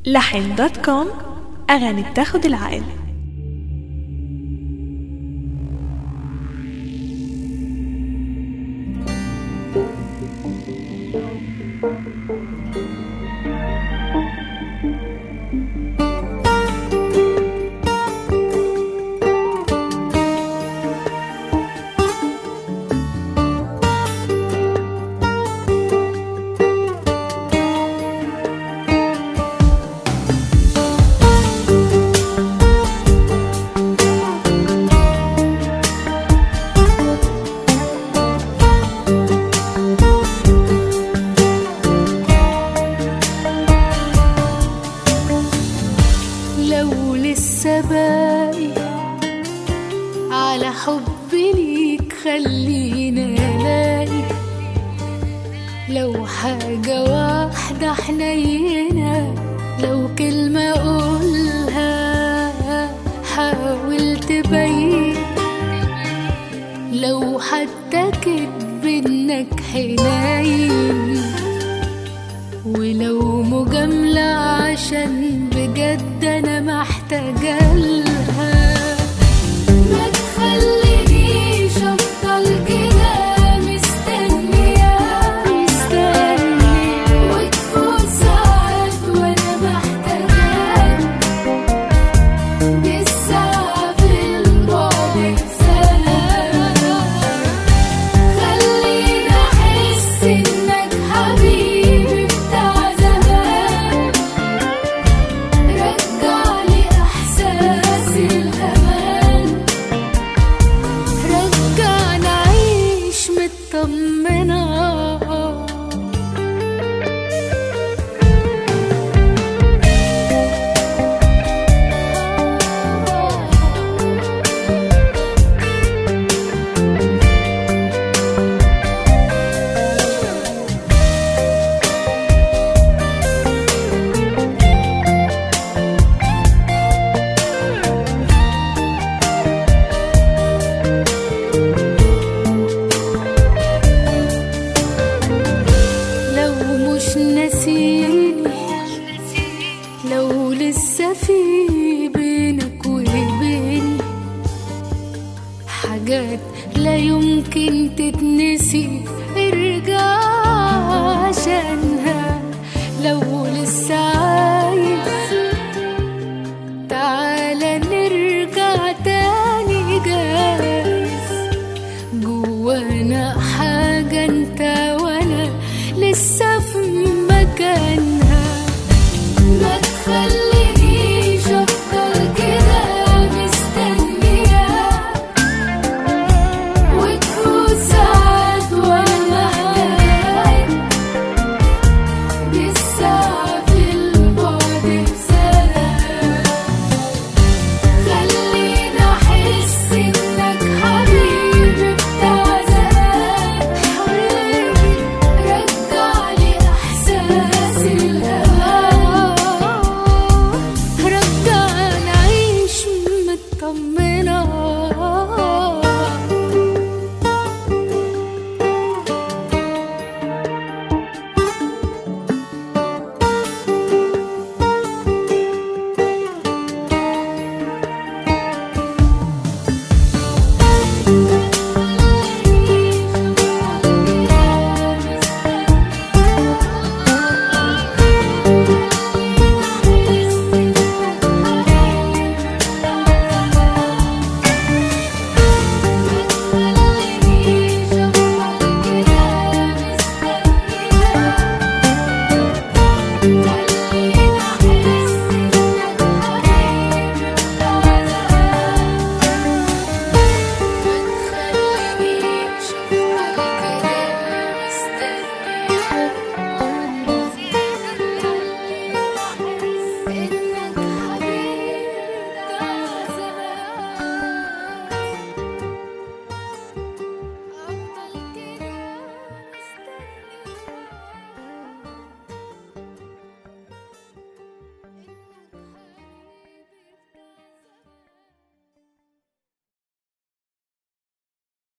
لحن.com أغاني بتاخد العقل. لو لسه باقي على حبي ليك خلينا الاقي، لو حاجة واحدة حنينة، لو كلمة اقولها حاول تبين، لو حتى كدب انك حنين، ولو مجاملة عشان بجد انا محتاجة لها. ما تخلينيش افضل كده مستنية وتفوت ساعات وانا محتاجة بالساعة في البعد سنة. خليني احس انك حبيبي بتاع زمان، رجعلي احساس الامان، رجعنا عيش مطمنة. لو مش ناسيني، لو لسه في بينك وبيني حاجات لا يمكن تتنسي، ارجع عشان